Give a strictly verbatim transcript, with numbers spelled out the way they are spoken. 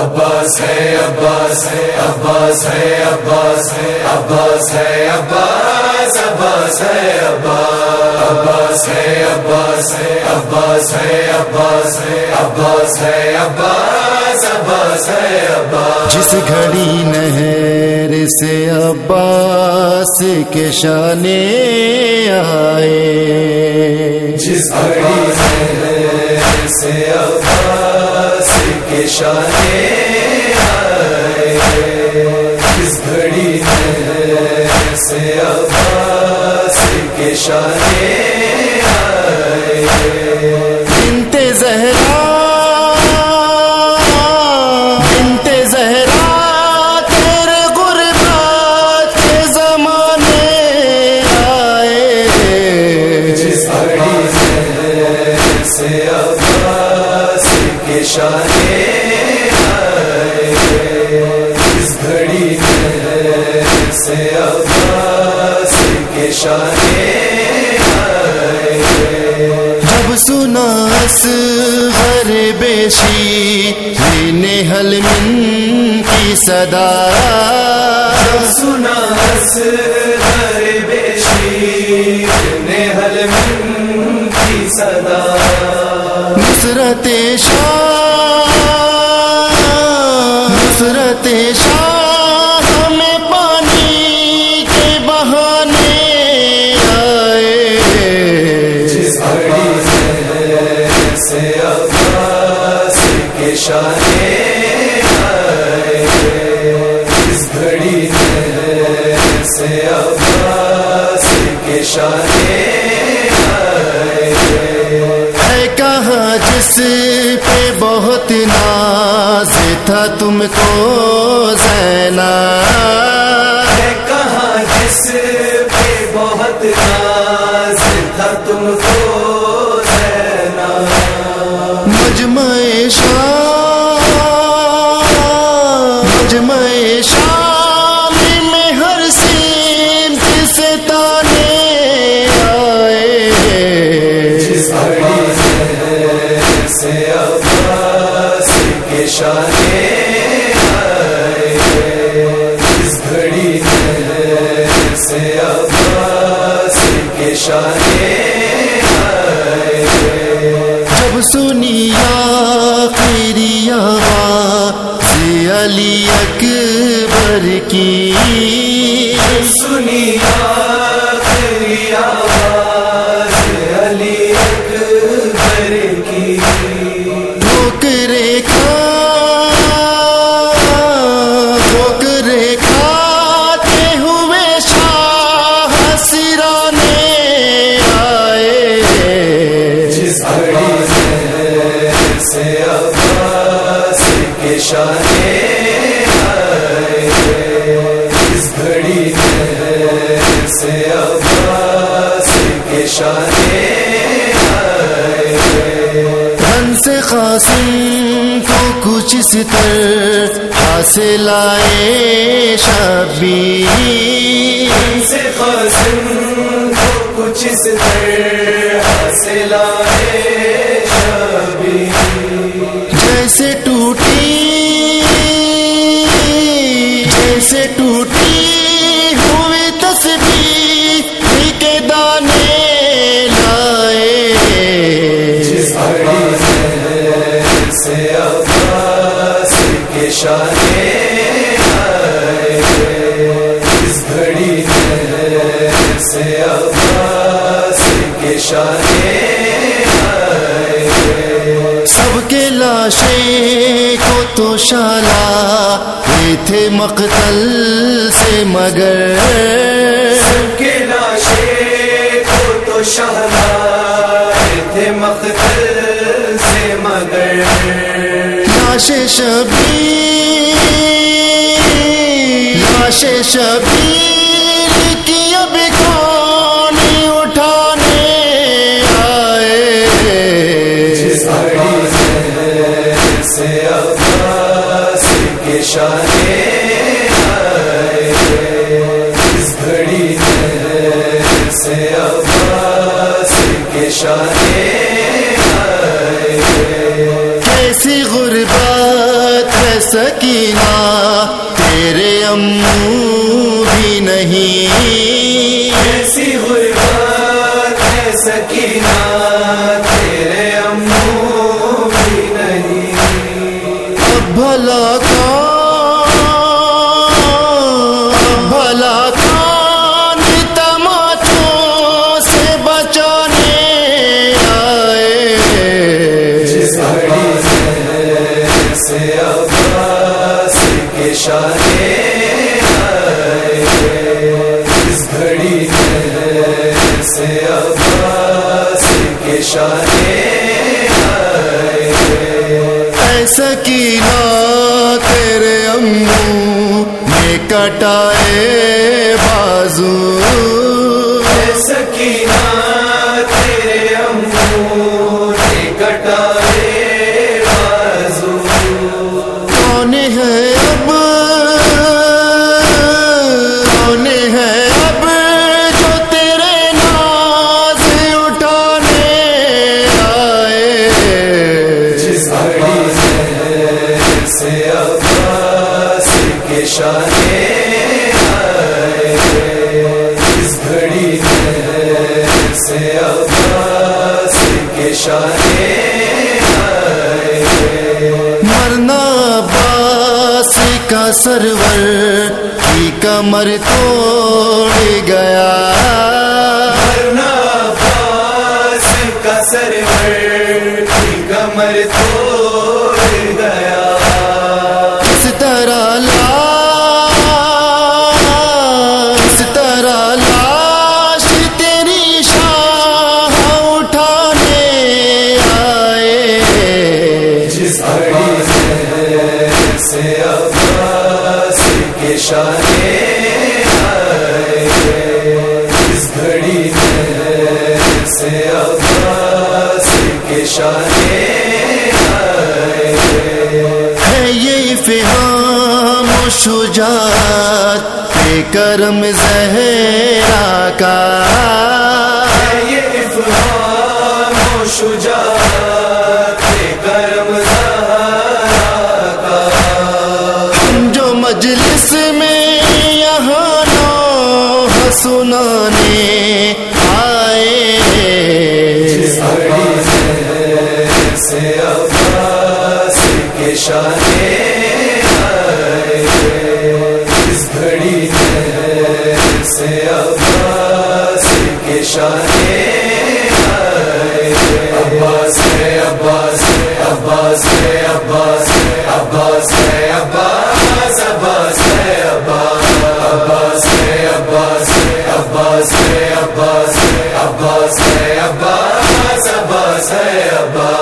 عباس ہے عباس ہے عباس ہے عباس ہے عباس ہے عباس عباس ہے عباس ہے عباس ہے عباس ہے عباس ہے عباس ہے عباس عباس ہے عباس. جس گھڑی نہر سے عباس کے شانے آئے، جس گھڑی نہر سے عباس کے شانے آئے، جس گھڑی نہر سے عباس کے شانے آئے. بنت زہرا بنت زہرا تیرے غربت کے زمانے آئے، جس گھڑی نہر سے عباس کے شانے آئے، جس گھڑی نہر سے عباس کے شانے آئے. جب سنا اصغر بیشی نہل من کی صدا، جب سنا اصغر بیشی نہل من کی صدا، نصرت شاہ نصرت شاہ ہمیں پانی کے بہانے آئے، جس گھڑی نہر سے عباس کے شانے آئے، جس گھڑی نہر سے عباس کے شانے آئے. ہے کہاں جس پہ بہت ناز تھا تم کو زینب، ہے کہاں جس پہ بہت ناز تھا تم کو زینب. مجمع شام مجمع شام میں ہر سمت سے تانے آئے، جس گھڑی نہر سے عباس کے شانے آئے، جس گھڑی نہر سے عباس کے شانے آئے. جب سنی آخری آواز علی اکبر کی، سنی آخری آواز علی اکبر کی، ٹھوکرے کھا ٹھوکرے کھاتے ہوئے شاہ سرانے آئے، جس گھڑی نہر سے عباس کے شانے آئے، جس گھڑی نہر سے عباس کے شانے آئے. ہنس قاسم کو کچھ اس طرح سے لائے شبی، سے قاسم کو کچھ اس طرح سے لائے شبی، جیسے ٹوٹی جیسے ٹوٹی ہوئی تسبیح کے دانے لائے، جس گھڑی نہر سے عباس کے شانے آئے، جس گھڑی نہر سے عباس کے شانے آئے. سب کے لاشیں کو تو شالا تھے مقتل سے، مگر سب کے لاشیں کو تو شہلائے تھے مقتل سے، مگر لاش شبیر لاش شبیر کی اب کون اٹھانے آئے، جس گھڑی نہر سے عباس کے شانے آئے، جس گھڑی نہر سے عباس کے شانے آئے. کیسی غربت ہے سکینہ تیرے امو بھی نہیں، ایسی غربت ہے سکینہ تیرے امو بھی نہیں، اب بھلا کون بھلا کون تماچوں سے بچانے آئے، جس گھڑی سے عباس کے شانے آئے، جس گھڑی سے عباس کے شانے آئے، اے سکینہ تیرے امو نے کٹائے بازو، اے سکینہ تیرے امو نے کٹائے بازو، کون ہے اب کون ہے اب جو تیرے ناز اٹھانے آئے، جس گھڑی سے عباس کے شانے آئے، جس گھڑی سے عباس کے شانے آئے، مرنا عباس کا سرور کی کمر توڑ گیا، ورنہ عباس کا سرور کی کمر توڑ گیا، اس طرح لاش اس طرح لاش تیری شاہ اٹھانے آئے، جس گھڑی سے عباس کے شانے آئے، جس گھڑی سے عباس کے شانے آئے، ہے یہ فہام و شجاعت اے کرم زہرا کا، یہ افہام و شجاعت کرم زہرا کا، ہم جو مجلس میں یہاں نوحہ سنانے آئے، جس گھڑی سے عباس کے شانے آئے، جس گھڑی سے عباس کے شانے آئے، عباس ہے عباس ہے عباس ہے عباس ہے عباس ہے عباس عباس ہے عباس عباس ہے عباس ہے عباس ہے عباس ہے عباس ہے عباس عباس ہے عباس